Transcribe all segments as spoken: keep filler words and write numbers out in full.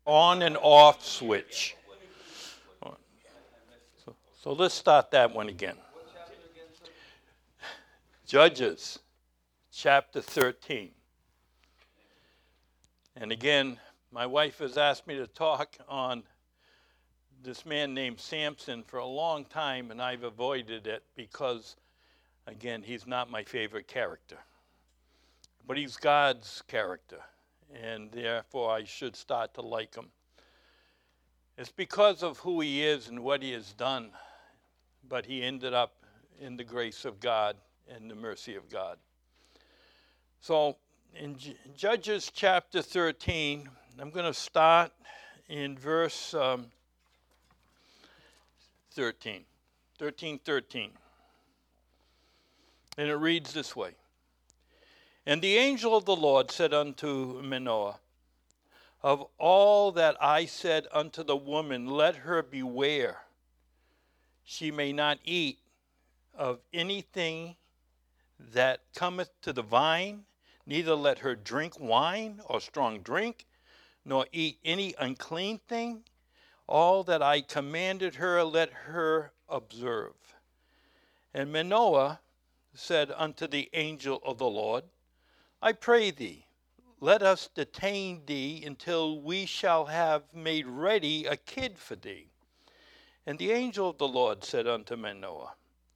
on and off switch. So, so let's start that one again. Judges, chapter thirteen. And again, my wife has asked me to talk on this man named Samson for a long time, and I've avoided it because, again, he's not my favorite character. But he's God's character, and therefore I should start to like him. It's because of who he is and what he has done, but he ended up in the grace of God and the mercy of God. So in J- Judges chapter thirteen, I'm going to start in verse um, thirteen, thirteen, thirteen. And it reads this way. And the angel of the Lord said unto Manoah, of all that I said unto the woman, let her beware. She may not eat of anything that cometh to the vine, neither let her drink wine or strong drink, nor eat any unclean thing. All that I commanded her, let her observe. And Manoah said unto the angel of the Lord, I pray thee, let us detain thee until we shall have made ready a kid for thee. And the angel of the Lord said unto Manoah,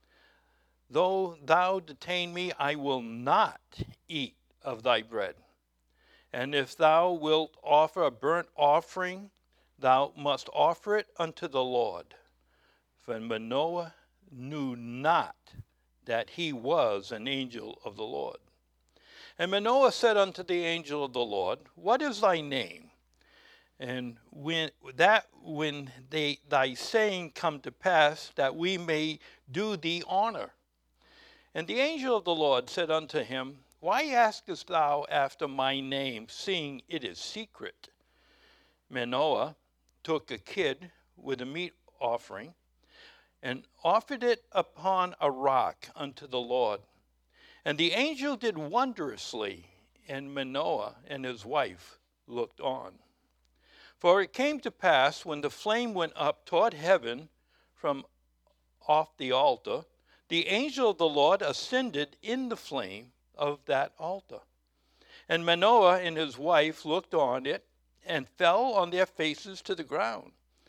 though thou detain me, I will not eat of thy bread. And if thou wilt offer a burnt offering, thou must offer it unto the Lord. For Manoah knew not that he was an angel of the Lord. And Manoah said unto the angel of the Lord, what is thy name? And when that when they thy saying come to pass, that we may do thee honor. And the angel of the Lord said unto him, why askest thou after my name, seeing it is secret? Manoah took a kid with a meat offering, and offered it upon a rock unto the Lord. And the angel did wondrously, and Manoah and his wife looked on. For it came to pass, when the flame went up toward heaven from off the altar, the angel of the Lord ascended in the flame of that altar. And Manoah and his wife looked on it, and fell on their faces to the ground.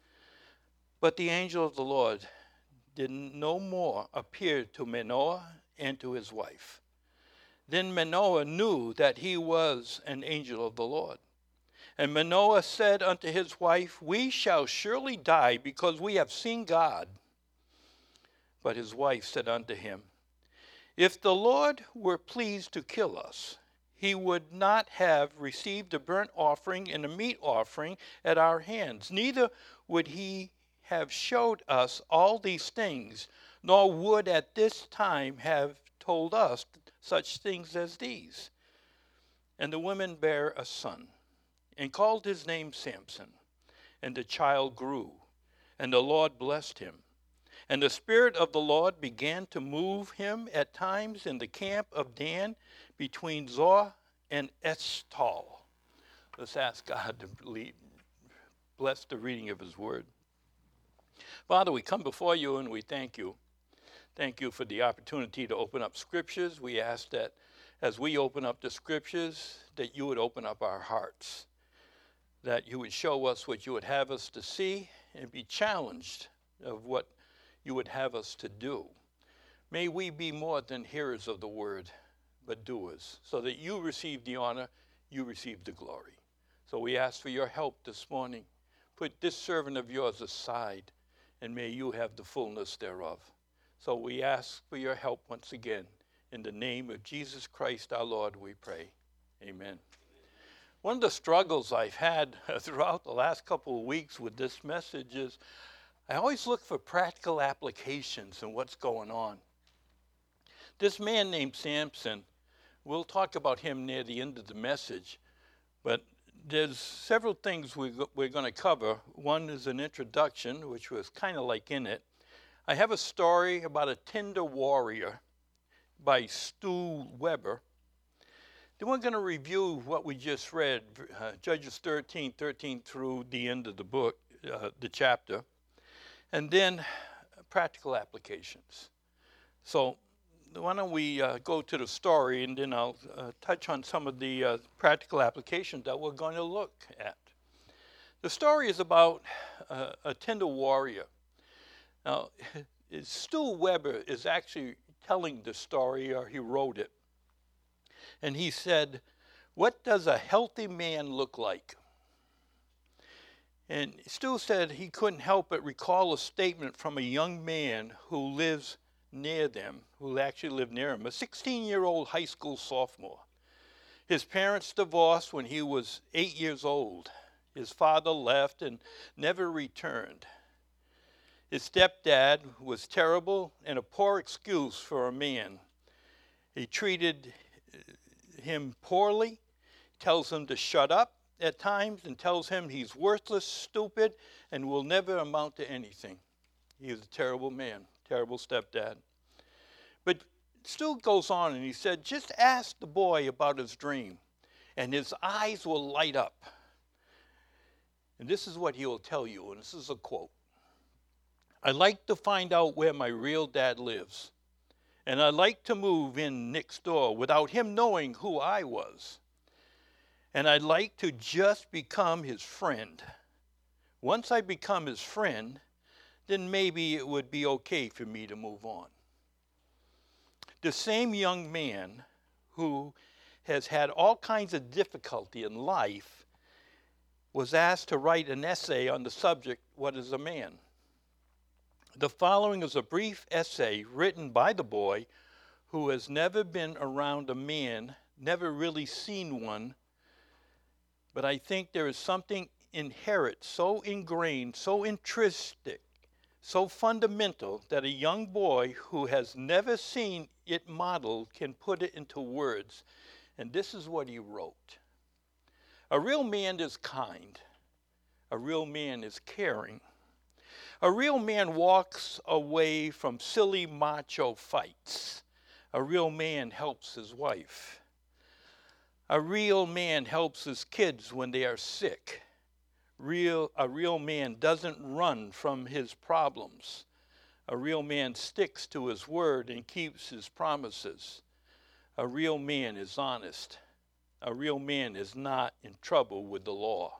But the angel of the Lord did no more appear to Manoah and to his wife. Then Manoah knew that he was an angel of the Lord. And Manoah said unto his wife, we shall surely die, because we have seen God. But his wife said unto him, if the Lord were pleased to kill us, he would not have received a burnt offering and a meat offering at our hands. Neither would he have showed us all these things, nor would at this time have told us such things as these. And the woman bare a son, and called his name Samson. And the child grew, and the Lord blessed him. And the Spirit of the Lord began to move him at times in the camp of Dan, between Zor and Eshtal. Let's ask God to lead, bless the reading of his word. Father, we come before you and we thank you. Thank you for the opportunity to open up scriptures. We ask that as we open up the scriptures, that you would open up our hearts, that you would show us what you would have us to see and be challenged of what you would have us to do. May we be more than hearers of the word, but doers, so that you receive the honor, you receive the glory. So we ask for your help this morning. Put this servant of yours aside, and may you have the fullness thereof. So we ask for your help once again. In the name of Jesus Christ our Lord, we pray. Amen. One of the struggles I've had throughout the last couple of weeks with this message is I always look for practical applications in what's going on. This man named Samson, we'll talk about him near the end of the message, but there's several things we, we're going to cover. One is an introduction, which was kind of like in it. I have a story about a tender warrior by Stu Weber. Then we're going to review what we just read, uh, Judges thirteen, thirteen through the end of the book, uh, the chapter, and then practical applications. So why don't we uh, go to the story, and then I'll uh, touch on some of the uh, practical applications that we're going to look at. The story is about uh, a tender warrior. Now, Stu Weber is actually telling the story, or he wrote it. And he said, "What does a healthy man look like?" And Stu said he couldn't help but recall a statement from a young man who lives near them, who actually lived near him, a sixteen-year-old high school sophomore. His parents divorced when he was eight years old. His father left and never returned. His stepdad was terrible and a poor excuse for a man. He treated him poorly, tells him to shut up at times, and tells him he's worthless, stupid, and will never amount to anything. He was a terrible man, terrible stepdad. But Stu goes on and he said, just ask the boy about his dream, and his eyes will light up. And this is what he will tell you, and this is a quote. "I like to find out where my real dad lives, and I like to move in next door without him knowing who I was. And I'd like to just become his friend. Once I become his friend, then maybe it would be okay for me to move on." The same young man who has had all kinds of difficulty in life was asked to write an essay on the subject, "What is a man?" The following is a brief essay written by the boy who has never been around a man, never really seen one, but I think there is something inherent, so ingrained, so intrinsic, so fundamental that a young boy who has never seen it modeled can put it into words. And this is what he wrote. "A real man is kind. A real man is caring. A real man walks away from silly macho fights. A real man helps his wife. A real man helps his kids when they are sick. Real, a real man doesn't run from his problems. A real man sticks to his word and keeps his promises. A real man is honest. A real man is not in trouble with the law."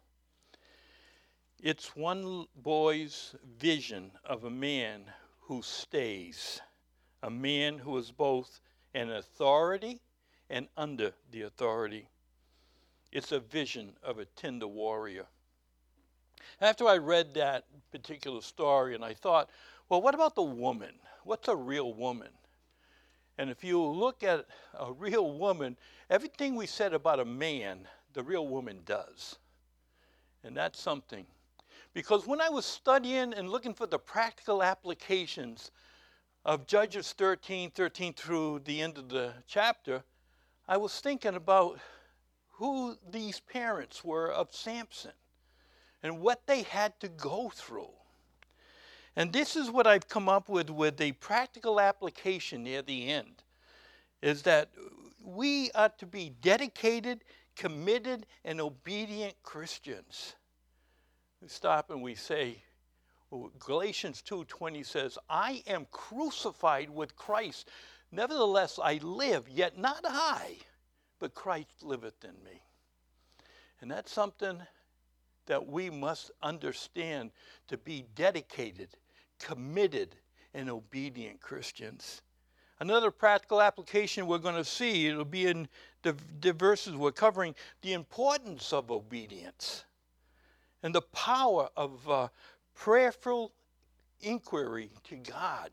It's one boy's vision of a man who stays, a man who is both an authority and under the authority. It's a vision of a tender warrior. After I read that particular story, and I thought, well, what about the woman? What's a real woman? And if you look at a real woman, everything we said about a man, the real woman does. And that's something. Because when I was studying and looking for the practical applications of Judges thirteen, thirteen through the end of the chapter, I was thinking about who these parents were of Samson and what they had to go through. And this is what I've come up with with a practical application near the end, is that we are to be dedicated, committed, and obedient Christians. We stop and we say, well, Galatians two twenty says, "I am crucified with Christ. Nevertheless, I live, yet not I, but Christ liveth in me." And that's something that we must understand, to be dedicated, committed, and obedient Christians. Another practical application we're going to see, it'll be in the, the verses we're covering, the importance of obedience and the power of uh, prayerful inquiry to God,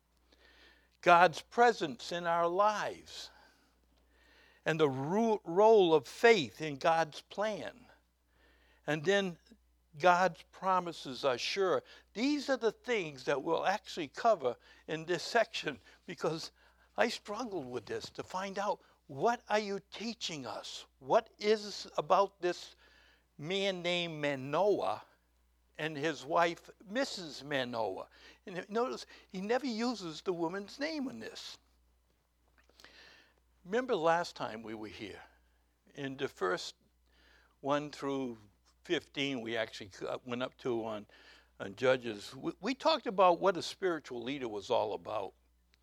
God's presence in our lives, and the ro- role of faith in God's plan. And then God's promises are sure. These are the things that we'll actually cover in this section, because I struggled with this to find out, what are you teaching us? What is about this man named Manoah and his wife, Missus Manoah? And notice, he never uses the woman's name in this. Remember last time we were here, in the first one through fifteen, we actually went up to on, on Judges, we, we talked about what a spiritual leader was all about.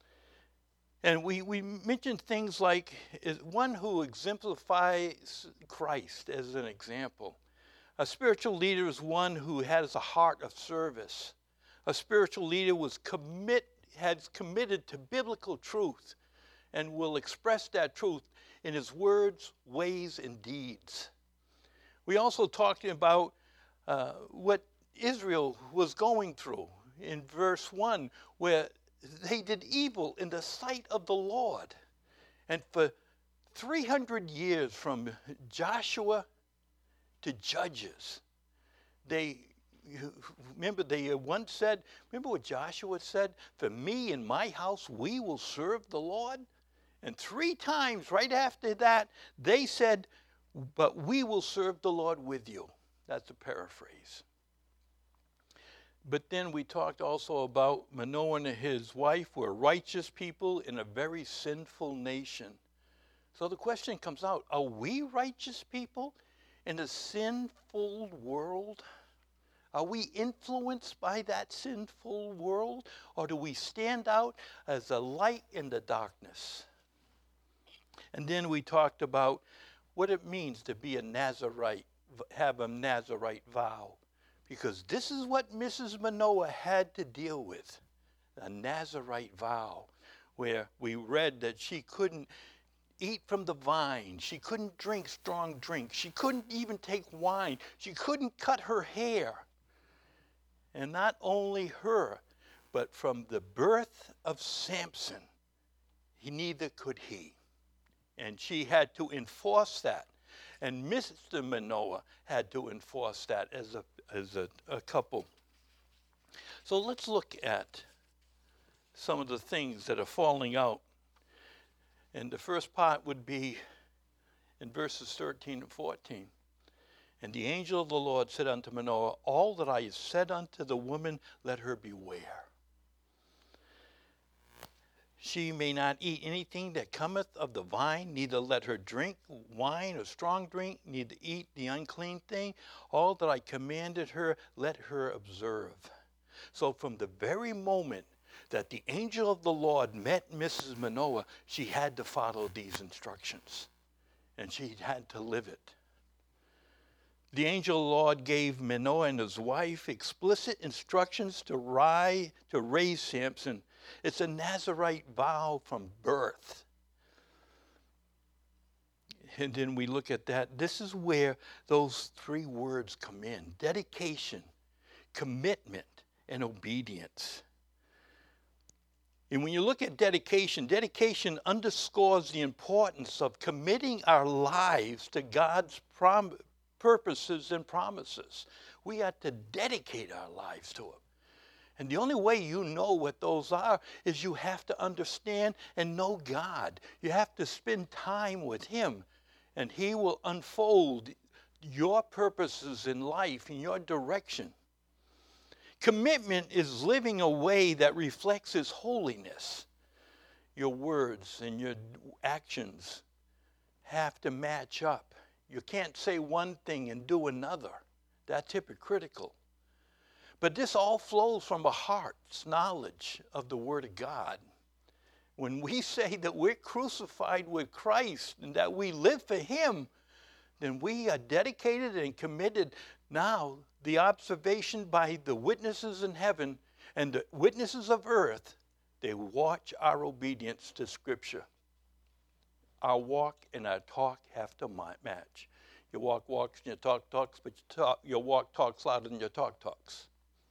And we, we mentioned things like is one who exemplifies Christ as an example. A spiritual leader is one who has a heart of service. A spiritual leader was commit, has committed to biblical truth and will express that truth in his words, ways, and deeds. We also talked about uh, what Israel was going through in verse one, where they did evil in the sight of the Lord. And for three hundred years, from Joshua to Judges, they, remember they once said, remember what Joshua said, for me and my house, we will serve the Lord? And three times right after that, they said, but we will serve the Lord with you. That's a paraphrase. But then we talked also about Manoah and his wife were righteous people in a very sinful nation. So the question comes out, are we righteous people in a sinful world? Are we influenced by that sinful world? Or do we stand out as a light in the darkness? And then we talked about what it means to be a Nazarite, have a Nazarite vow. Because this is what Missus Manoah had to deal with, a Nazarite vow, where we read that she couldn't eat from the vine, she couldn't drink strong drink, she couldn't even take wine, she couldn't cut her hair. And not only her, but from the birth of Samson, he neither could he. And she had to enforce that. And Mister Manoah had to enforce that as a as a, a couple. So let's look at some of the things that are falling out. And the first part would be in verses thirteen and fourteen. And the angel of the Lord said unto Manoah, all that I have said unto the woman, let her beware. She may not eat anything that cometh of the vine, neither let her drink wine or strong drink, neither eat the unclean thing. All that I commanded her, let her observe. So from the very moment that the angel of the Lord met Missus Manoah, she had to follow these instructions, and she had to live it. The angel of the Lord gave Manoah and his wife explicit instructions to, rise, to raise Samson. It's a Nazarite vow from birth. And then we look at that. This is where those three words come in: dedication, commitment, and obedience. And when you look at dedication, dedication underscores the importance of committing our lives to God's prom- purposes and promises. We have to dedicate our lives to Him. And the only way you know what those are is you have to understand and know God. You have to spend time with Him, and He will unfold your purposes in life, in your direction. Commitment is living a way that reflects His holiness. Your words and your actions have to match up. You can't say one thing and do another. That's hypocritical. But this all flows from a heart's knowledge of the Word of God. When we say that we're crucified with Christ and that we live for Him, then we are dedicated and committed. Now, the observation by the witnesses in heaven and the witnesses of earth, they watch our obedience to Scripture. Our walk and our talk have to match. Your walk walks and your talk talks, but your, talk, your walk talks louder than your talk talks.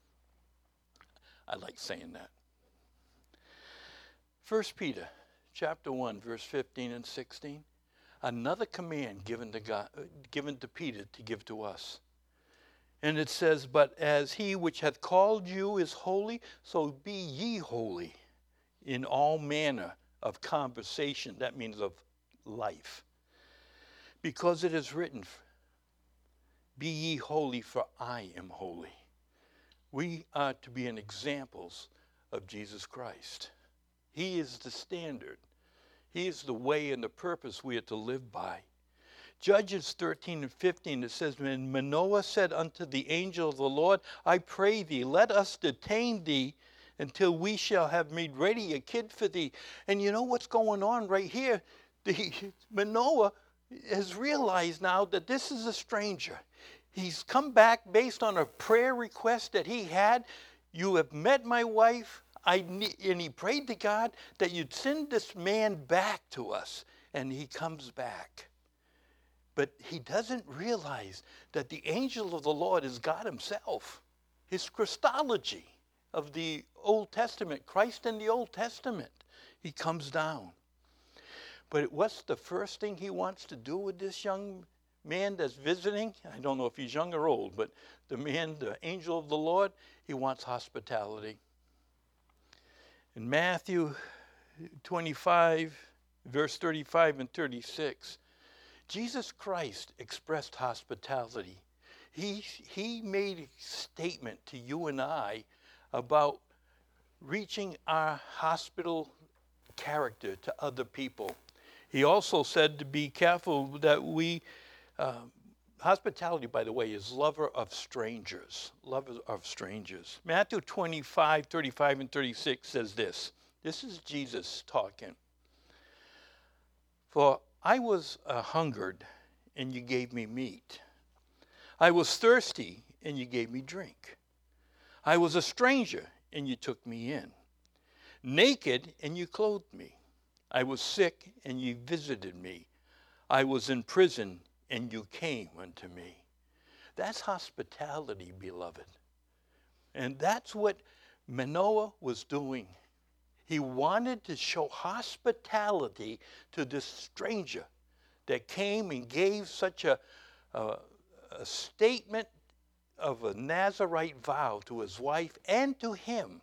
I like saying that. First Peter chapter one, verse fifteen and sixteen. Another command given to God, given to Peter to give to us. And it says, but as he which hath called you is holy, so be ye holy in all manner of conversation. That means of life. Because it is written, be ye holy, for I am holy. We are to be an examples of Jesus Christ. He is the standard. He is the way and the purpose we are to live by. Judges thirteen and fifteen, it says, when Manoah said unto the angel of the Lord, I pray thee, let us detain thee until we shall have made ready a kid for thee. And you know what's going on right here? The, Manoah has realized now that this is a stranger. He's come back based on a prayer request that he had. You have met my wife. I need, and he prayed to God that you'd send this man back to us. And he comes back. But he doesn't realize that the angel of the Lord is God himself. His Christology of the Old Testament, Christ in the Old Testament, he comes down. But what's the first thing he wants to do with this young man that's visiting? I don't know if he's young or old, but the man, the angel of the Lord, he wants hospitality. In Matthew twenty-five, verse thirty-five and thirty-six, Jesus Christ expressed hospitality. He, he made a statement to you and I about reaching our hospitable character to other people. He also said to be careful that we, uh, hospitality, by the way, is lover of strangers. Lover of strangers. Matthew twenty-five, thirty-five, and thirty-six says this. This is Jesus talking. For I was uh, hungered, and you gave me meat. I was thirsty, and you gave me drink. I was a stranger, and you took me in. Naked, and you clothed me. I was sick, and you visited me. I was in prison, and you came unto me. That's hospitality, beloved. And that's what Manoah was doing. He wanted to show hospitality to this stranger that came and gave such a, a, a statement of a Nazirite vow to his wife and to him.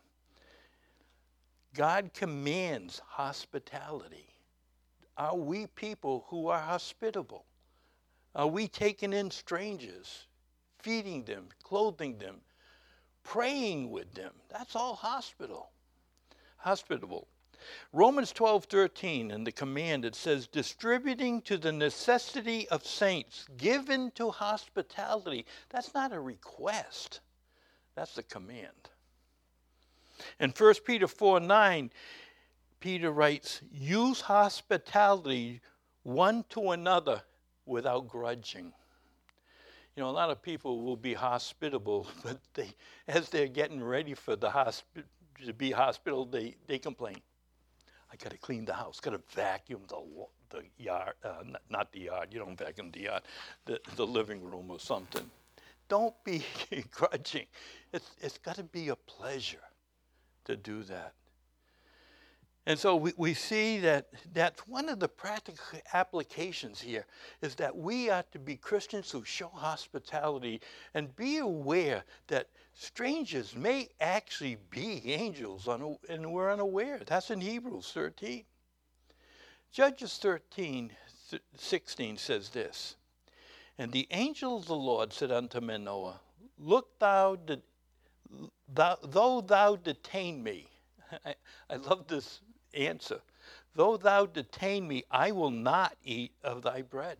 God commands hospitality. Are we people who are hospitable? Are we taking in strangers, feeding them, clothing them, praying with them? That's all hospitable. Hospitable. Romans twelve thirteen, in the command, it says, distributing to the necessity of saints, given to hospitality. That's not a request. That's the command. In First Peter four nine, Peter writes, use hospitality one to another without grudging. You know, a lot of people will be hospitable, but they, as they're getting ready for the hospi- to be hospitable, they, they complain. I got to clean the house, got to vacuum the the yard, uh, not, not the yard, you don't vacuum the yard, the, the living room or something. Don't be grudging. It's, it's got to be a pleasure to do that. And so we, we see that that's one of the practical applications here, is that we are to be Christians who show hospitality and be aware that strangers may actually be angels, un- and we're unaware. That's in Hebrews thirteen. Judges thirteen, sixteen says this, and the angel of the Lord said unto Manoah, look thou, de- thou though thou detain me. I, I love this answer. Though thou detain me, I will not eat of thy bread.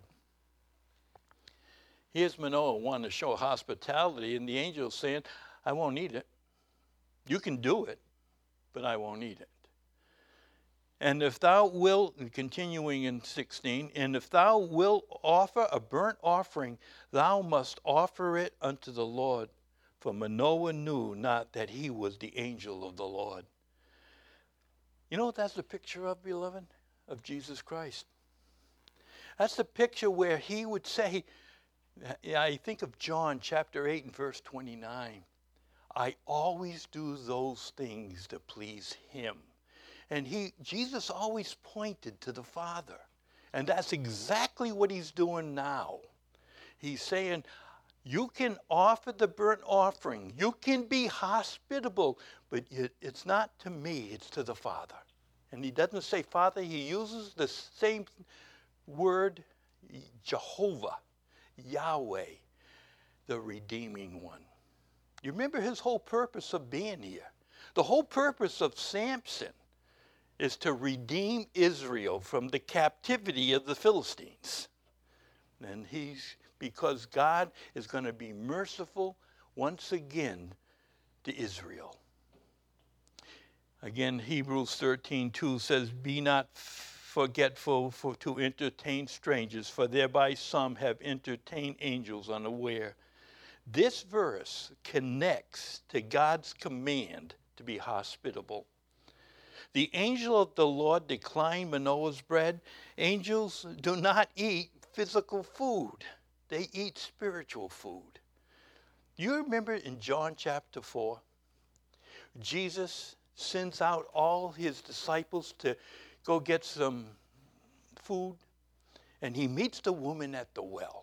Here's Manoah wanting to show hospitality, and the angel saying, I won't eat it. You can do it, but I won't eat it. And if thou wilt, continuing in sixteen, and if thou wilt offer a burnt offering, thou must offer it unto the Lord. For Manoah knew not that he was the angel of the Lord. You know what that's the picture of, beloved? Of Jesus Christ. That's the picture where he would say, I think of John chapter eight and verse twenty-nine. I always do those things to please him. And he, Jesus always pointed to the Father. And that's exactly what he's doing now. He's saying, you can offer the burnt offering. You can be hospitable, but it's not to me, it's to the Father. And he doesn't say Father, he uses the same word, Jehovah, Yahweh, the redeeming one. You remember his whole purpose of being here. The whole purpose of Samson is to redeem Israel from the captivity of the Philistines. And he's, because God is going to be merciful once again to Israel. Again, Hebrews thirteen two says, be not forgetful for to entertain strangers, for thereby some have entertained angels unaware. This verse connects to God's command to be hospitable. The angel of the Lord declined Manoah's bread. Angels do not eat physical food. They eat spiritual food. You remember in John chapter four, Jesus sends out all his disciples to go get some food, and he meets the woman at the well.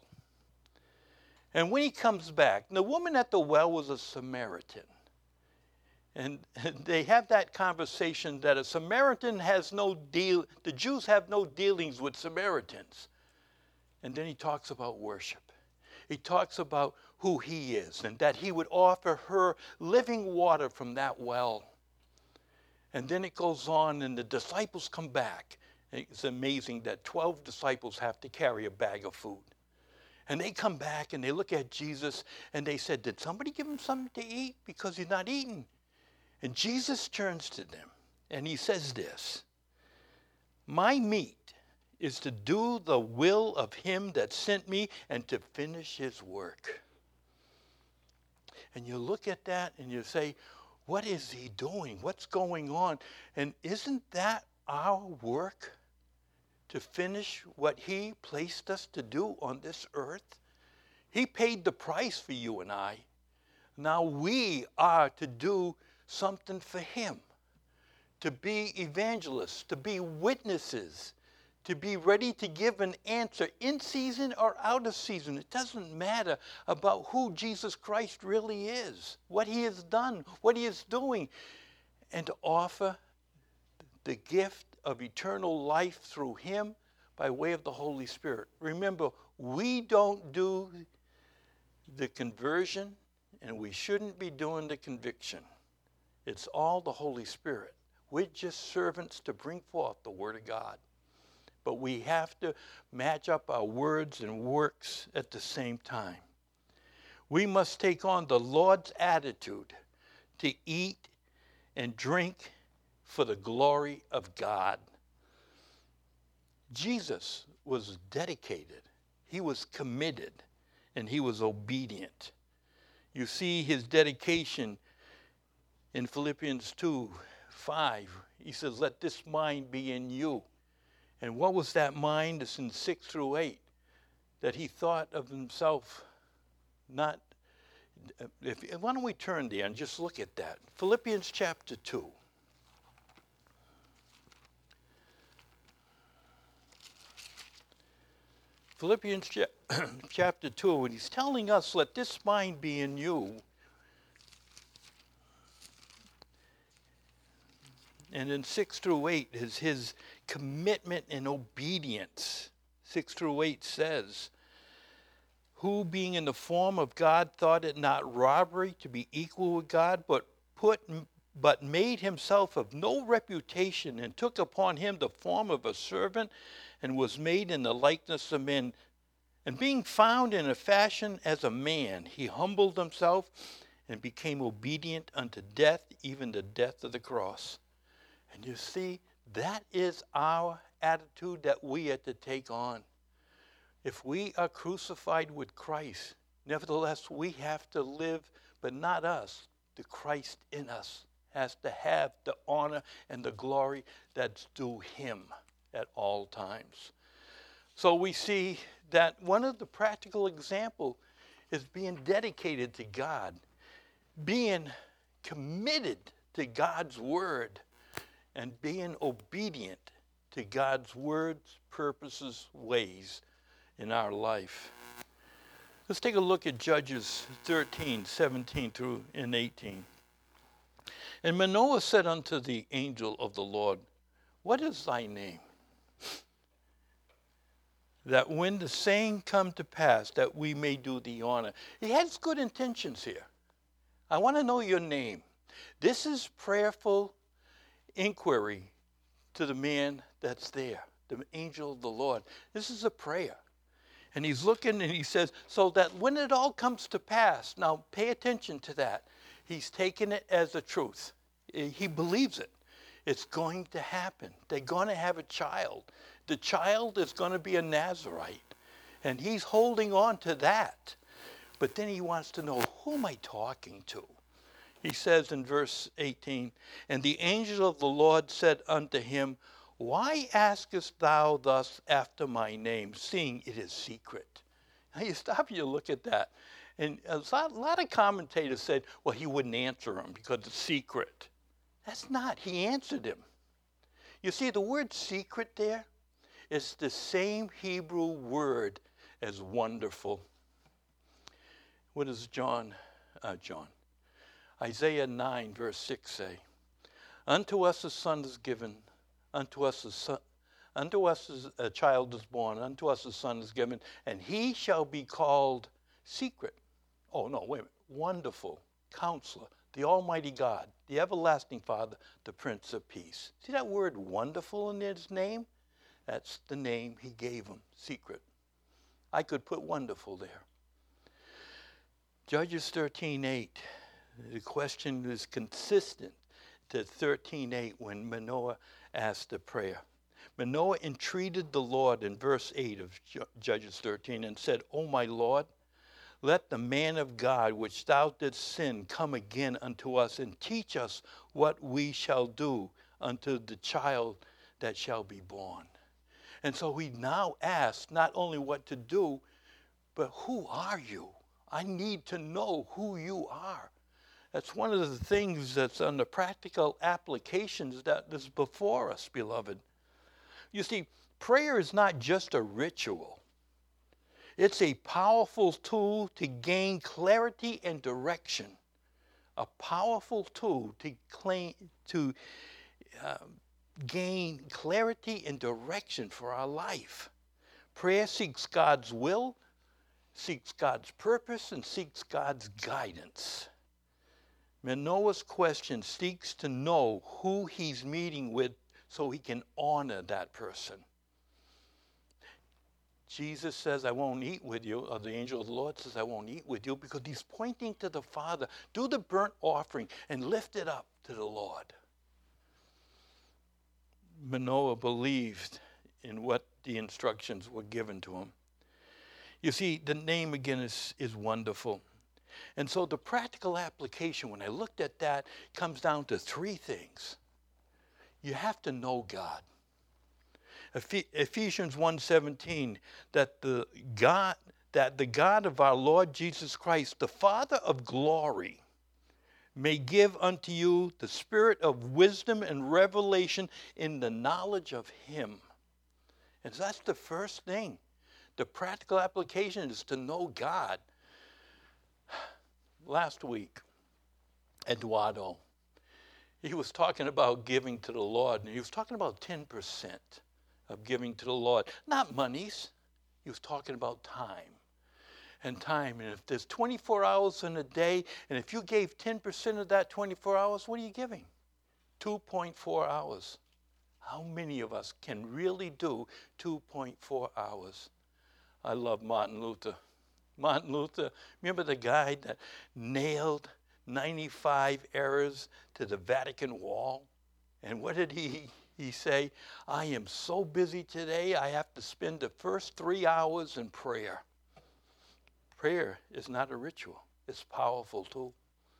And when he comes back, the woman at the well was a Samaritan. And they have that conversation that a Samaritan has no deal, the Jews have no dealings with Samaritans. And then he talks about worship. He talks about who he is and that he would offer her living water from that well. And then it goes on and the disciples come back. It's amazing that twelve disciples have to carry a bag of food. And they come back and they look at Jesus and they said, did somebody give him something to eat because he's not eating? And Jesus turns to them and he says this, my meat is to do the will of him that sent me and to finish his work. And you look at that and you say, what is he doing? What's going on? And isn't that our work? To finish what he placed us to do on this earth? He paid the price for you and I. Now we are to do something for him. To be evangelists, to be witnesses, to be ready to give an answer in season or out of season. It doesn't matter about who Jesus Christ really is, what he has done, what he is doing, and to offer the gift of eternal life through him by way of the Holy Spirit. Remember, we don't do the conversion, and we shouldn't be doing the conviction. It's all the Holy Spirit. We're just servants to bring forth the Word of God. But we have to match up our words and works at the same time. We must take on the Lord's attitude to eat and drink for the glory of God. Jesus was dedicated. He was committed, and he was obedient. You see his dedication in Philippians two five. He says, let this mind be in you. And what was that mind? It's in six through eight. That he thought of himself not... If, why don't we turn there and just look at that? Philippians chapter two. Philippians chapter two, and he's telling us, let this mind be in you. And in six through eight is his commitment and obedience. six through eight says, who being in the form of God thought it not robbery to be equal with God, but put but made himself of no reputation, and took upon him the form of a servant, and was made in the likeness of men. And being found in a fashion as a man, he humbled himself and became obedient unto death, even the death of the cross. And you see, that is our attitude that we are to take on. If we are crucified with Christ, nevertheless, we have to live, but not us. The Christ in us has to have the honor and the glory that's due him at all times. So we see that one of the practical examples is being dedicated to God, being committed to God's word, and being obedient to God's words, purposes, ways in our life. Let's take a look at Judges thirteen, seventeen through and eighteen. And Manoah said unto the angel of the Lord, what is thy name? That when the saying come to pass, that we may do thee honor. He has good intentions here. I want to know your name. This is prayerful inquiry to the man that's there, the angel of the Lord. This is a prayer. And he's looking and he says, so that when it all comes to pass, now pay attention to that. He's taking it as a truth. He believes it. It's going to happen. They're going to have a child. The child is going to be a Nazarite. And he's holding on to that. But then he wants to know, who am I talking to? He says in verse eighteen, and the angel of the Lord said unto him, why askest thou thus after my name, seeing it is secret? Now you stop and you look at that. And a lot, a lot of commentators said, well, he wouldn't answer him because it's secret. That's not. He answered him. You see, the word secret there is the same Hebrew word as wonderful. What does John, uh, John, Isaiah nine, verse six say? Unto us a son is given, unto us a son, unto us a child is born, unto us a son is given, and he shall be called secret. Oh, no, wait a minute. Wonderful, Counselor, the Almighty God, the Everlasting Father, the Prince of Peace. See that word wonderful in his name? That's the name he gave him, secret. I could put wonderful there. Judges thirteen eight. The question is consistent to thirteen eight when Manoah asked the prayer. Manoah entreated the Lord in verse eight of Judges thirteen and said, O my Lord, let the man of God which thou didst send come again unto us and teach us what we shall do unto the child that shall be born. And so he now asks not only what to do, but who are you? I need to know who you are. That's one of the things that's on the practical applications that is before us, beloved. You see, prayer is not just a ritual. It's a powerful tool to gain clarity and direction. A powerful tool to, claim, to uh, gain clarity and direction for our life. Prayer seeks God's will, seeks God's purpose, and seeks God's guidance. Manoah's question seeks to know who he's meeting with so he can honor that person. Jesus says, I won't eat with you, or the angel of the Lord says, I won't eat with you, because he's pointing to the Father. Do the burnt offering and lift it up to the Lord. Manoah believed in what the instructions were given to him. You see, the name again is, is wonderful. And so the practical application, when I looked at that, comes down to three things. You have to know God. Ephesians one seventeen, that the God that the God of our Lord Jesus Christ, the Father of glory, may give unto you the spirit of wisdom and revelation in the knowledge of him. And so that's the first thing. The practical application is to know God. Last week, Eduardo, he was talking about giving to the Lord, and he was talking about ten percent. Of giving to the Lord. Not monies. He was talking about time. And time. And if there's twenty-four hours in a day, and if you gave ten percent of that twenty-four hours, what are you giving? two point four hours. How many of us can really do two point four hours? I love Martin Luther. Martin Luther, remember the guy that nailed ninety-five errors to the Vatican wall? And what did he He say, I am so busy today, I have to spend the first three hours in prayer. Prayer is not a ritual. It's powerful too.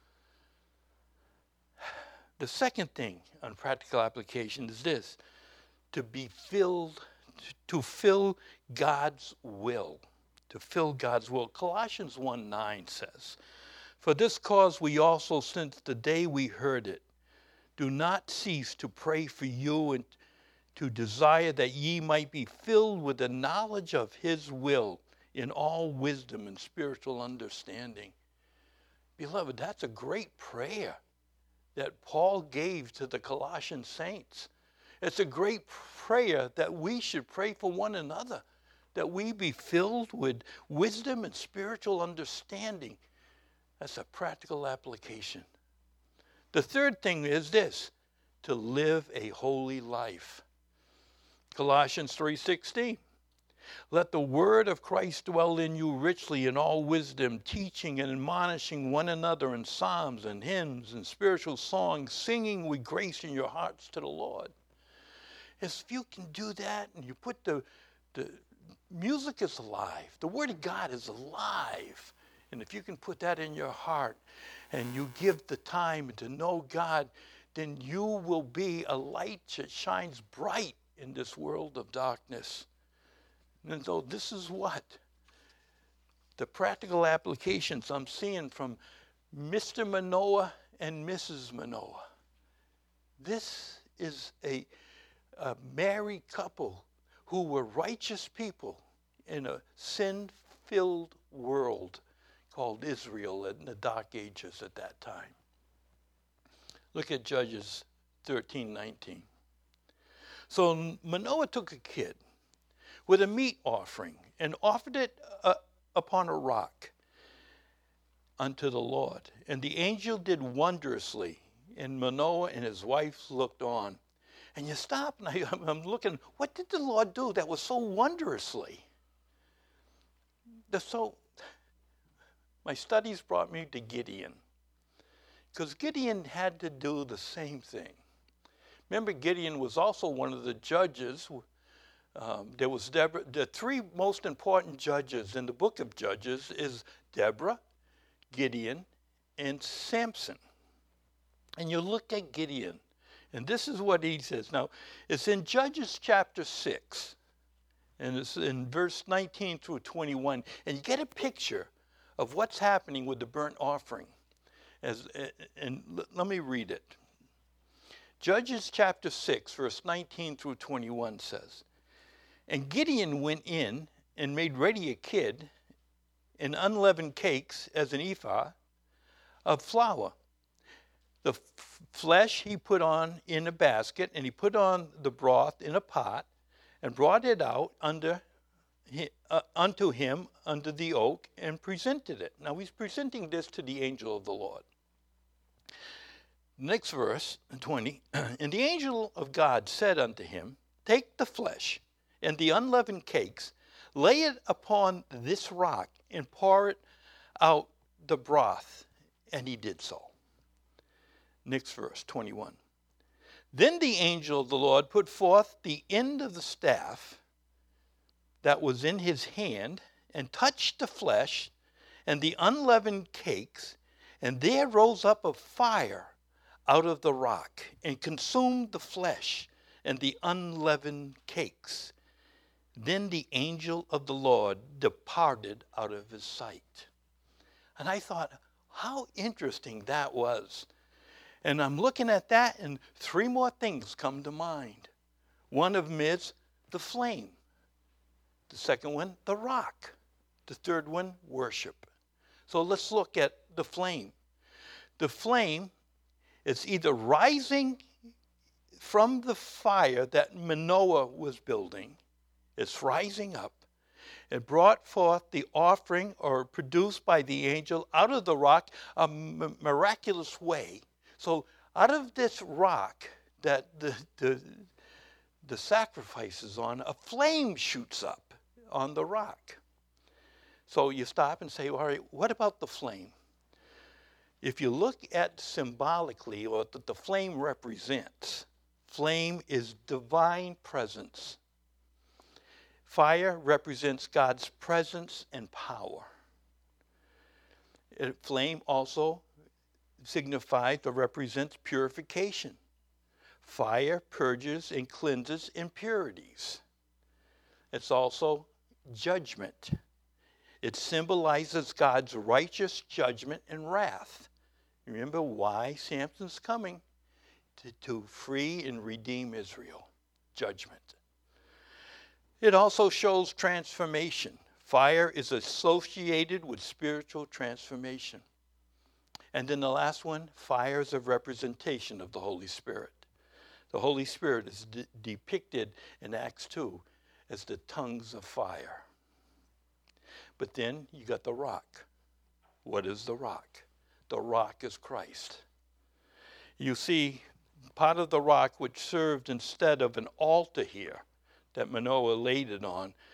The second thing on practical application is this, to be filled, to fill God's will. To fill God's will. Colossians one nine says, for this cause we also, since the day we heard it, do not cease to pray for you and to desire that ye might be filled with the knowledge of his will in all wisdom and spiritual understanding. Beloved, that's a great prayer that Paul gave to the Colossian saints. It's a great prayer that we should pray for one another, that we be filled with wisdom and spiritual understanding. That's a practical application. The third thing is this, to live a holy life. Colossians three sixteen. Let the word of Christ dwell in you richly in all wisdom, teaching and admonishing one another in psalms and hymns and spiritual songs, singing with grace in your hearts to the Lord. If you can do that and you put the, the music is alive, the word of God is alive. And if you can put that in your heart and you give the time to know God, then you will be a light that shines bright in this world of darkness. And so this is what the practical applications I'm seeing from Mister Manoah and Missus Manoah. This is a, a married couple who were righteous people in a sin-filled world called Israel in the dark ages at that time. Look at Judges thirteen nineteen. So Manoah took a kid with a meat offering and offered it uh, upon a rock unto the Lord. And the angel did wondrously, and Manoah and his wife looked on. And you stop, and I, I'm looking, what did the Lord do that was so wondrously? The, so, my studies brought me to Gideon, because Gideon had to do the same thing. Remember, Gideon was also one of the judges. Um, there was Deborah. The three most important judges in the book of Judges is Deborah, Gideon, and Samson. And you look at Gideon, and this is what he says. Now, it's in Judges chapter six, and it's in verse nineteen through twenty-one, and you get a picture of what's happening with the burnt offering. As, and let me read it. Judges chapter six, verse nineteen through twenty-one says, and Gideon went in and made ready a kid and unleavened cakes as an ephah of flour. The f- flesh he put on in a basket, and he put on the broth in a pot, and brought it out under he, uh, unto him under the oak, and presented it. Now he's presenting this to the angel of the Lord. Next verse, twenty. And the angel of God said unto him, take the flesh and the unleavened cakes, lay it upon this rock, and pour it out the broth. And he did so. Next verse, twenty-one. Then the angel of the Lord put forth the end of the staff that was in his hand, and touched the flesh and the unleavened cakes, and there rose up a fire out of the rock, and consumed the flesh and the unleavened cakes. Then the angel of the Lord departed out of his sight. And I thought, how interesting that was. And I'm looking at that, and three more things come to mind. One of them is the flame. The second one, the rock. The third one, worship. So let's look at the flame. The flame is either rising from the fire that Manoah was building. It's rising up. It brought forth the offering, or produced by the angel, out of the rock a m- miraculous way. So out of this rock that the, the, the sacrifice is on, a flame shoots up on the rock. So you stop and say, all right, what about the flame? If you look at symbolically what the flame represents, flame is divine presence. Fire represents God's presence and power. It, flame also signifies or represents purification. Fire purges and cleanses impurities. It's also judgment. It symbolizes God's righteous judgment and wrath. Remember why Samson's coming? To, to free and redeem Israel. Judgment. It also shows transformation. Fire is associated with spiritual transformation. And then the last one, fire is a representation of the Holy Spirit. The Holy Spirit is de- depicted in Acts two as the tongues of fire. But then you got the rock. What is the rock? The rock is Christ. You see, part of the rock which served instead of an altar here that Manoah laid it on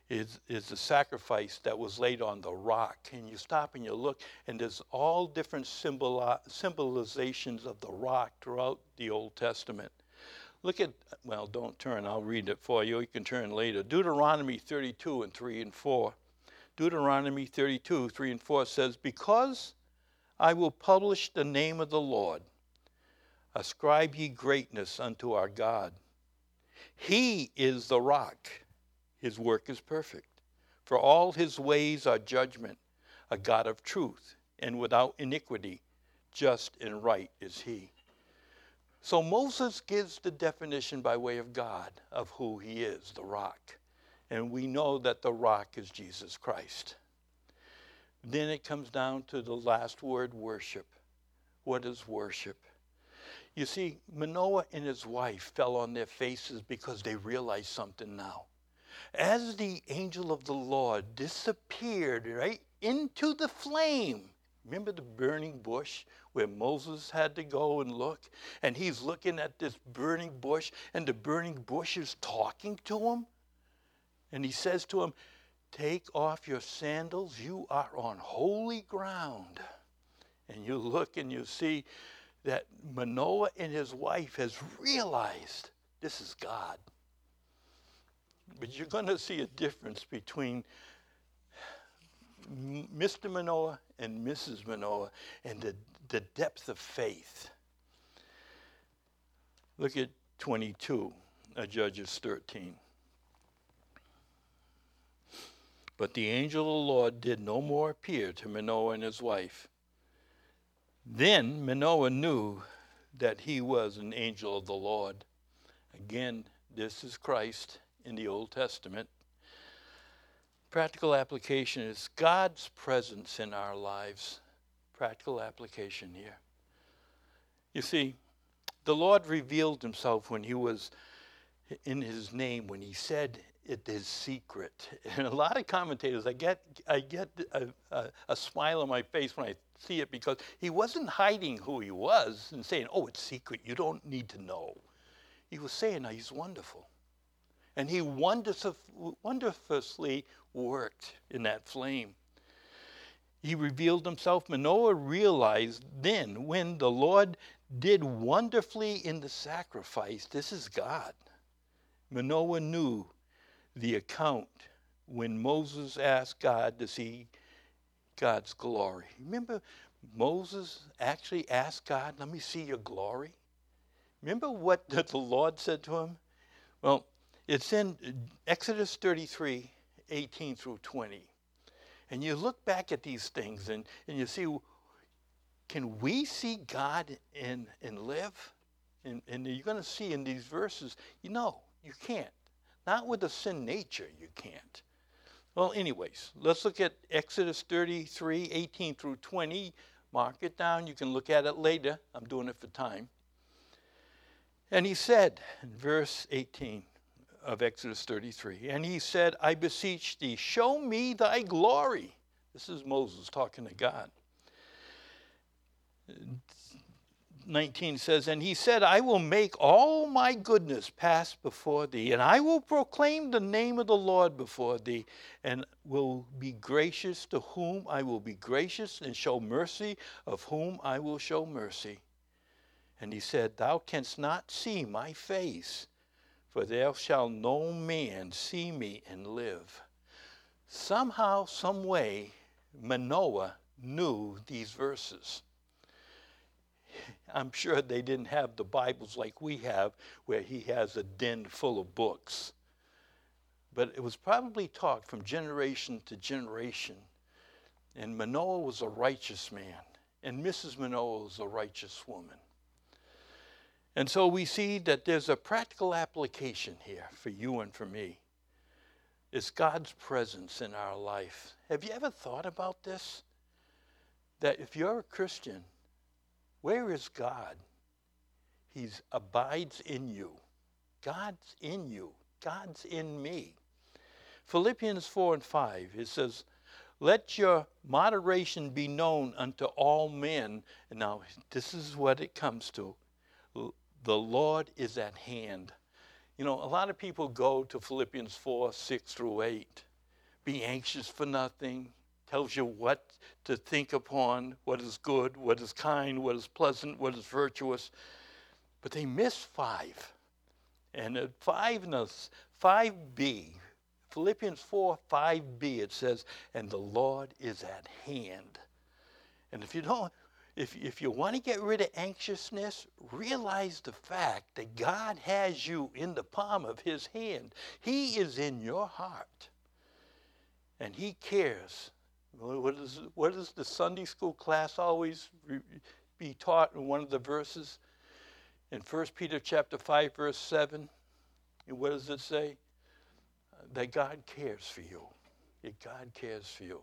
is, is the sacrifice that was laid on the rock. And you stop and you look, and there's all different symbol, symbolizations of the rock throughout the Old Testament. Look at, well, don't turn, I'll read it for you. You can turn later. Deuteronomy thirty-two and three and four. Deuteronomy thirty-two, three and four says, because I will publish the name of the Lord, ascribe ye greatness unto our God. He is the rock. His work is perfect. For all his ways are judgment, a God of truth, and without iniquity, just and right is he. So Moses gives the definition by way of God of who he is, the rock. And we know that the rock is Jesus Christ. Then it comes down to the last word, worship. What is worship? You see, Manoah and his wife fell on their faces because they realized something now. As the angel of the Lord disappeared right into the flame, remember the burning bush where Moses had to go and look? And he's looking at this burning bush, and the burning bush is talking to him. And he says to him, take off your sandals, you are on holy ground. And you look and you see that Manoah and his wife has realized this is God. But you're going to see a difference between Mister Manoah and Missus Manoah and the, the depth of faith. Look at twenty-two, uh, Judges thirteen. But the angel of the Lord did no more appear to Manoah and his wife. Then Manoah knew that he was an angel of the Lord. Again, this is Christ in the Old Testament. Practical application is God's presence in our lives. Practical application here. You see, the Lord revealed himself when he was in his name, when he said it is secret. And a lot of commentators, I get I get a, a, a smile on my face when I see it, because he wasn't hiding who he was and saying, oh, it's secret, you don't need to know. He was saying, oh, he's wonderful. And he wondrously worked in that flame. He revealed himself. Manoah realized then, when the Lord did wonderfully in the sacrifice, this is God. Manoah knew the account when Moses asked God to see God's glory. Remember, Moses actually asked God, let me see your glory. Remember what the Lord said to him? Well, it's in Exodus thirty-three, eighteen through twenty. And you look back at these things and, and you see, can we see God and, and live? And, and you're going to see in these verses, you know, you can't. Not with a sin nature, you can't. Well, anyways, let's look at Exodus thirty-three, eighteen through twenty. Mark it down. You can look at it later. I'm doing it for time. And he said, in verse eighteen of Exodus thirty-three, and he said, I beseech thee, show me thy glory. This is Moses talking to God. nineteen says, and he said, I will make all my goodness pass before thee, and I will proclaim the name of the Lord before thee, and will be gracious to whom I will be gracious, and show mercy of whom I will show mercy. And he said, thou canst not see my face, for there shall no man see me and live. Somehow, some way, Manoah knew these verses. I'm sure they didn't have the Bibles like we have, where he has a den full of books. But it was probably taught from generation to generation. And Manoah was a righteous man, and Missus Manoah was a righteous woman. And so we see that there's a practical application here for you and for me. It's God's presence in our life. Have you ever thought about this? That if you're a Christian, where is God? He abides in you. God's in you. God's in me. Philippians four and five, it says, let your moderation be known unto all men. And now, this is what it comes to. The Lord is at hand. You know, a lot of people go to Philippians four, six through eight, be anxious for nothing, tells you what to think upon, what is good, what is kind, what is pleasant, what is virtuous. But they miss five. And at five, five b, Philippians four, five b, it says, and the Lord is at hand. And if you don't, if, if you want to get rid of anxiousness, realize the fact that God has you in the palm of his hand. He is in your heart. And he cares. What is, what does the Sunday school class always re, be taught in one of the verses? In First Peter chapter five, verse seven, and what does it say? That God cares for you. That God cares for you.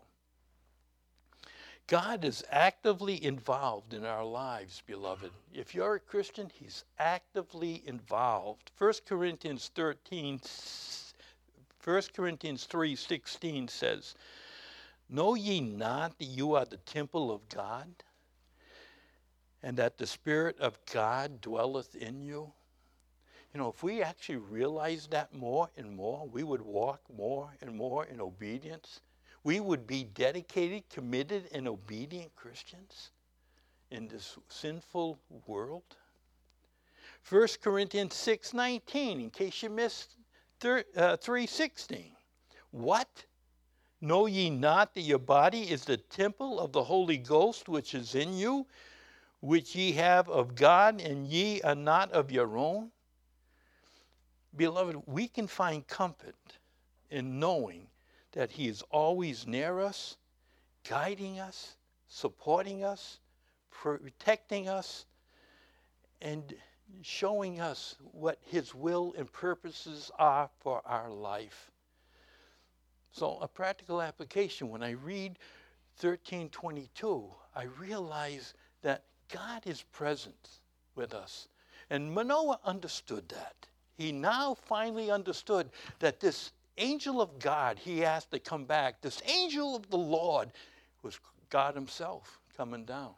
God is actively involved in our lives, beloved. If you're a Christian, he's actively involved. First Corinthians thirteen, First Corinthians three sixteen says, know ye not that you are the temple of God, and that the Spirit of God dwelleth in you? You know, if we actually realized that more and more, we would walk more and more in obedience. We would be dedicated, committed, and obedient Christians in this sinful world. First Corinthians six nineteen, in case you missed three sixteen. What? Know ye not that your body is the temple of the Holy Ghost which is in you, which ye have of God, and ye are not of your own? Beloved, we can find comfort in knowing that he is always near us, guiding us, supporting us, protecting us, and showing us what his will and purposes are for our life. So a practical application, when I read thirteen twenty-two, I realize that God is present with us. And Manoah understood that. He now finally understood that this angel of God he asked to come back, this angel of the Lord, was God himself coming down.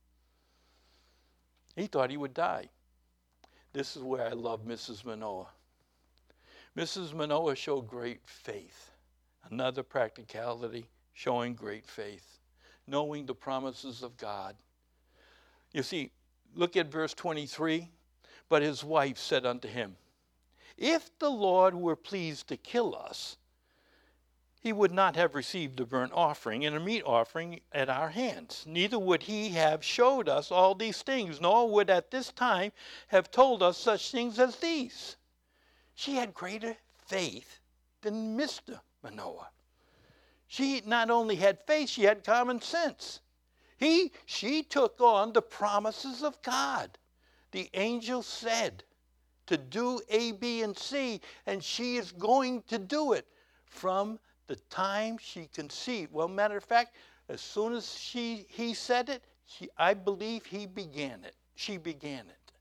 He thought he would die. This is where I love Missus Manoah. Missus Manoah showed great faith. Another practicality, showing great faith, knowing the promises of God. You see, look at verse twenty-three. But his wife said unto him, if the Lord were pleased to kill us, he would not have received a burnt offering and a meat offering at our hands. Neither would he have showed us all these things, nor would at this time have told us such things as these. She had greater faith than Mister Manoah. She not only had faith, she had common sense. He, she took on the promises of God. The angel said to do A, B, and C, and she is going to do it from the time she conceived. Well, matter of fact, as soon as she he said it, she, I believe he began it. She began it.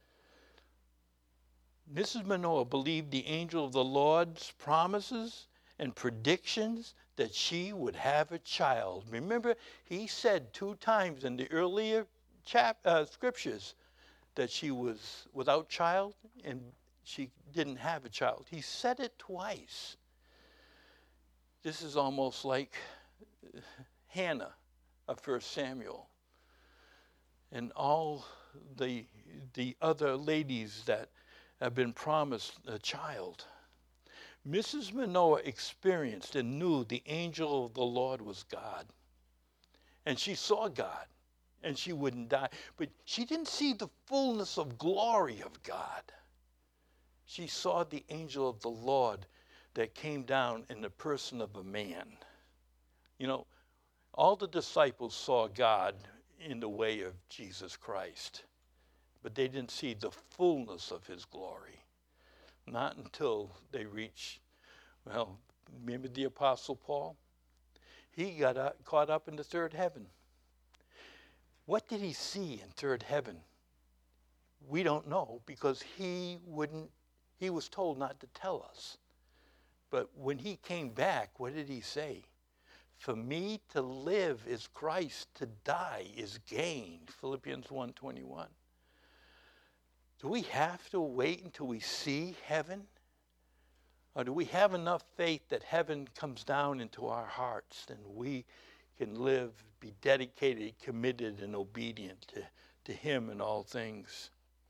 Missus Manoah believed the angel of the Lord's promises and predictions that she would have a child. Remember, he said two times in the earlier chap, uh, scriptures that she was without child and she didn't have a child. He said it twice. This is almost like Hannah of First Samuel and all the, the other ladies that have been promised a child. Missus Manoah experienced and knew the angel of the Lord was God. And she saw God. And she wouldn't die. But she didn't see the fullness of glory of God. She saw the angel of the Lord that came down in the person of a man. You know, all the disciples saw God in the way of Jesus Christ. But they didn't see the fullness of his glory. Not until they reached, well, remember the Apostle Paul? He got uh, caught up in the third heaven. What did he see in third heaven? We don't know because he wouldn't, he was told not to tell us. But when he came back, what did he say? For me to live is Christ, to die is gain. Philippians one twenty-one. Do we have to wait until we see heaven? Or do we have enough faith that heaven comes down into our hearts and we can live, be dedicated, committed, and obedient to, to him in all things?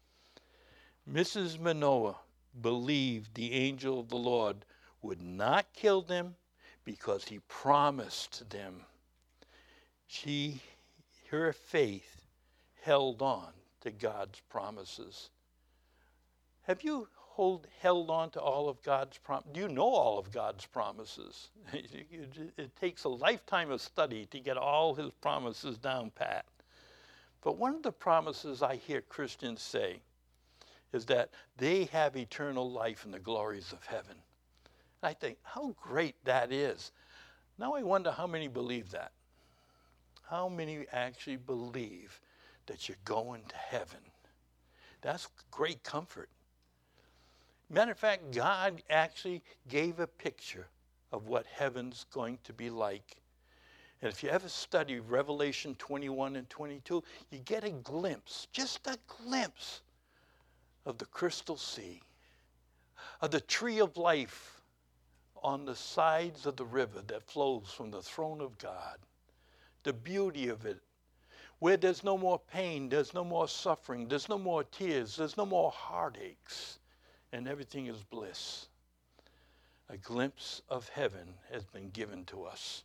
Missus Manoah believed the angel of the Lord would not kill them because he promised them. She, her faith held on to God's promises. Have you hold, held on to all of God's promises? Do you know all of God's promises? it, it takes a lifetime of study to get all his promises down pat. But one of the promises I hear Christians say is that they have eternal life in the glories of heaven. And I think, how great that is. Now I wonder how many believe that. How many actually believe that you're going to heaven? That's great comfort. Matter of fact, God actually gave a picture of what heaven's going to be like. And if you ever study Revelation twenty-one and twenty-two, you get a glimpse, just a glimpse, of the crystal sea, of the tree of life on the sides of the river that flows from the throne of God. The beauty of it, where there's no more pain, there's no more suffering, there's no more tears, there's no more heartaches, and everything is bliss. A glimpse of heaven has been given to us.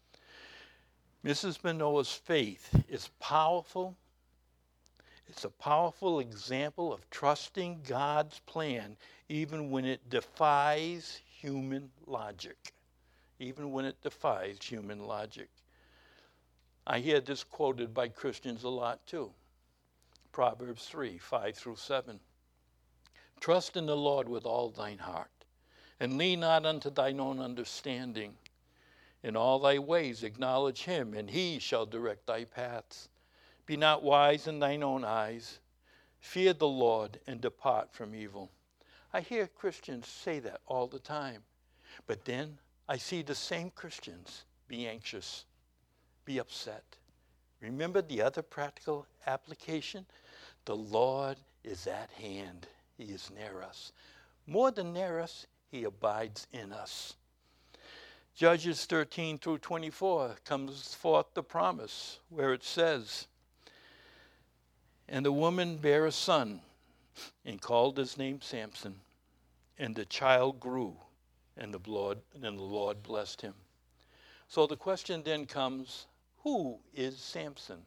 Missus Manoah's faith is powerful. It's a powerful example of trusting God's plan even when it defies human logic. Even when it defies human logic. I hear this quoted by Christians a lot too. Proverbs three, five through seven. Trust in the Lord with all thine heart, and lean not unto thine own understanding. In all thy ways acknowledge him, and he shall direct thy paths. Be not wise in thine own eyes. Fear the Lord and depart from evil. I hear Christians say that all the time. But then I see the same Christians be anxious, be upset. Remember the other practical application? The Lord is at hand. He is near us. More than near us, he abides in us. Judges thirteen through twenty-four comes forth the promise where it says, and the woman bare a son and called his name Samson. And the child grew, and the Lord, and the Lord blessed him. So the question then comes, who is Samson?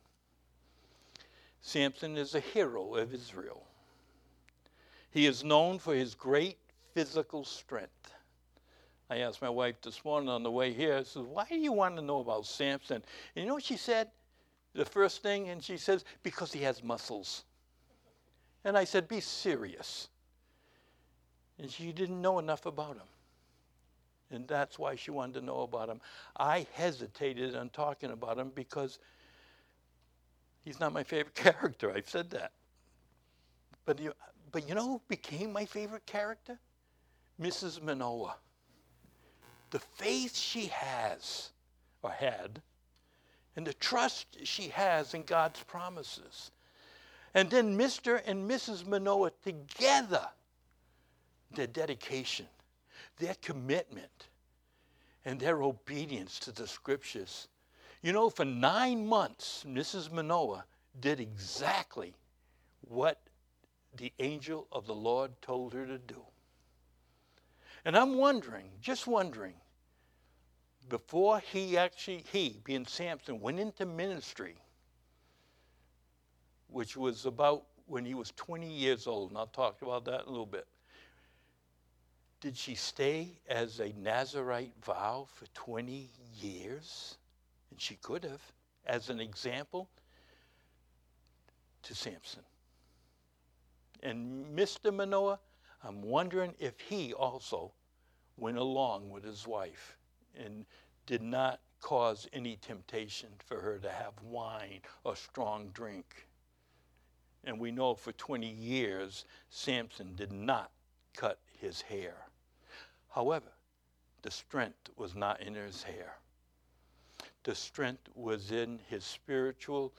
Samson is a hero of Israel. He is known for his great physical strength. I asked my wife this morning on the way here, I said, why do you want to know about Samson? And you know what she said? The first thing, and she says, because he has muscles. And I said, be serious. And she didn't know enough about him. And that's why she wanted to know about him. I hesitated on talking about him because he's not my favorite character. I've said that. But you, but you know who became my favorite character? Missus Manoah. The faith she has, or had, and the trust she has in God's promises. And then Mister and Missus Manoah together, their dedication, their commitment, and their obedience to the scriptures. You know, for nine months, Missus Manoah did exactly what the angel of the Lord told her to do. And I'm wondering, just wondering, before he actually, he, being Samson, went into ministry, which was about when he was twenty years old, and I'll talk about that in a little bit. Did she stay as a Nazarite vow for twenty years? And she could have, as an example to Samson. And Mister Manoah, I'm wondering if he also went along with his wife and did not cause any temptation for her to have wine or strong drink. And we know for twenty years, Samson did not cut his hair. However, the strength was not in his hair. The strength was in his spiritual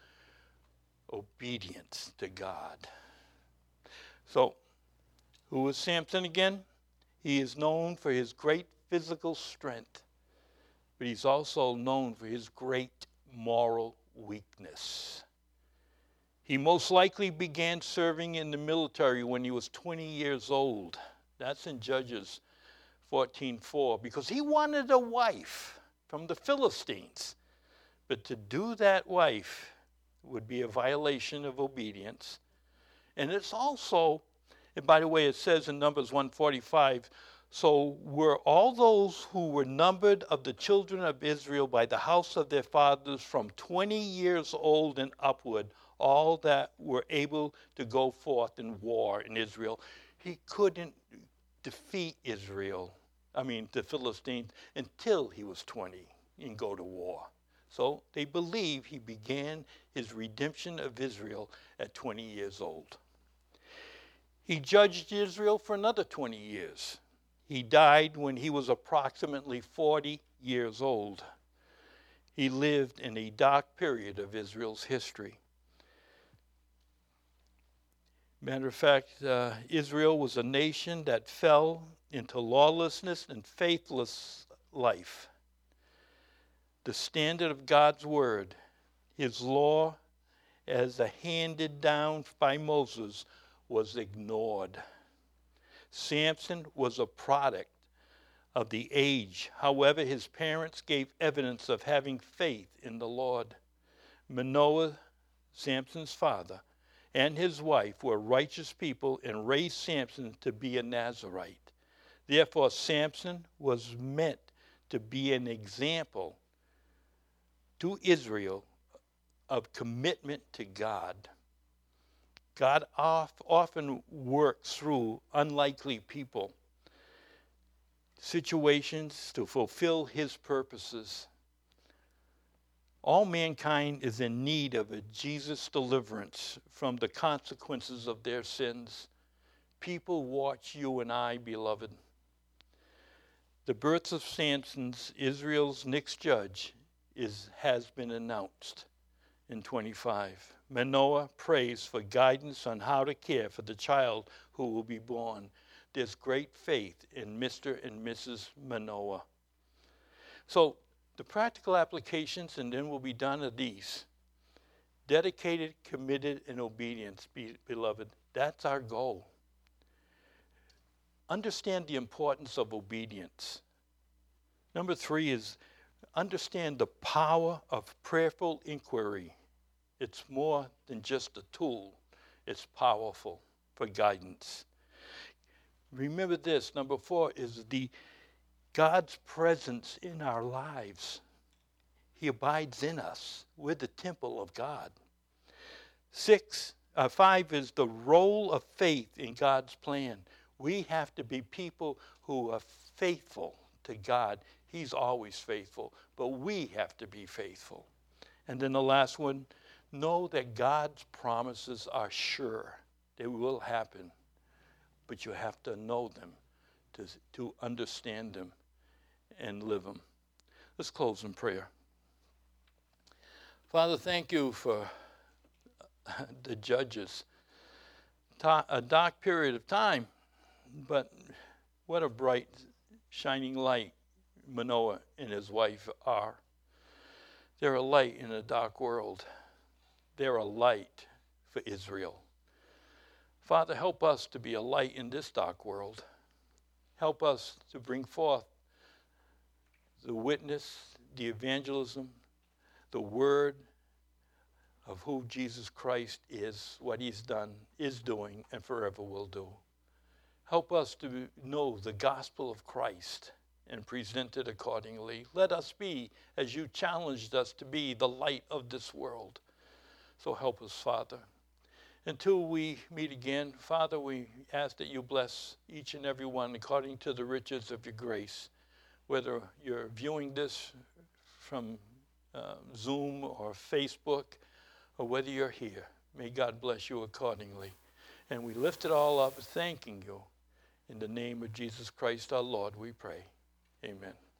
obedience to God. So, who was Samson again? He is known for his great physical strength, but he's also known for his great moral weakness. He most likely began serving in the military when he was twenty years old. That's in Judges fourteen four, because he wanted a wife from the Philistines. But to do that wife would be a violation of obedience. And it's also, and by the way, it says in Numbers one forty-five, so were all those who were numbered of the children of Israel by the house of their fathers from twenty years old and upward, all that were able to go forth in war in Israel. He couldn't defeat Israel, I mean the Philistines, until he was twenty and go to war. So they believe he began his redemption of Israel at twenty years old. He judged Israel for another twenty years. He died when he was approximately forty years old. He lived in a dark period of Israel's history. Matter of fact, uh, Israel was a nation that fell into lawlessness and faithless life. The standard of God's word, his law, as handed down by Moses, was ignored. Samson was a product of the age. However, his parents gave evidence of having faith in the Lord. Manoah, Samson's father, and his wife were righteous people and raised Samson to be a Nazirite. Therefore, Samson was meant to be an example to Israel of commitment to God. God often works through unlikely people, situations to fulfill his purposes. All mankind is in need of a Jesus deliverance from the consequences of their sins. People watch you and I, beloved. The birth of Samson, Israel's next judge, is, has been announced in twenty-five. Manoah prays for guidance on how to care for the child who will be born. There's great faith in Mister and Missus Manoah. So the practical applications, and then we'll be done, are these. Dedicated, committed, and obedience, be, beloved. That's our goal. Understand the importance of obedience. Number three is understand the power of prayerful inquiry. It's more than just a tool. It's powerful for guidance. Remember this, number four is the God's presence in our lives. He abides in us. We're the temple of God. Six, uh, five is the role of faith in God's plan. We have to be people who are faithful to God. He's always faithful, but we have to be faithful. And then the last one, know that God's promises are sure. They will happen, but you have to know them to, to understand them and live them. Let's close in prayer. Father, thank you for the judges. A dark period of time, but what a bright, shining light Manoah and his wife are. They're a light in a dark world. They're a light for Israel. Father, help us to be a light in this dark world. Help us to bring forth the witness, the evangelism, the word of who Jesus Christ is, what he's done, is doing, and forever will do. Help us to know the gospel of Christ and present it accordingly. Let us be, as you challenged us to be, the light of this world. So help us, Father. Until we meet again, Father, we ask that you bless each and every one according to the riches of your grace. Whether you're viewing this from uh, Zoom or Facebook, or whether you're here, may God bless you accordingly. And we lift it all up, thanking you. In the name of Jesus Christ our Lord, we pray. Amen.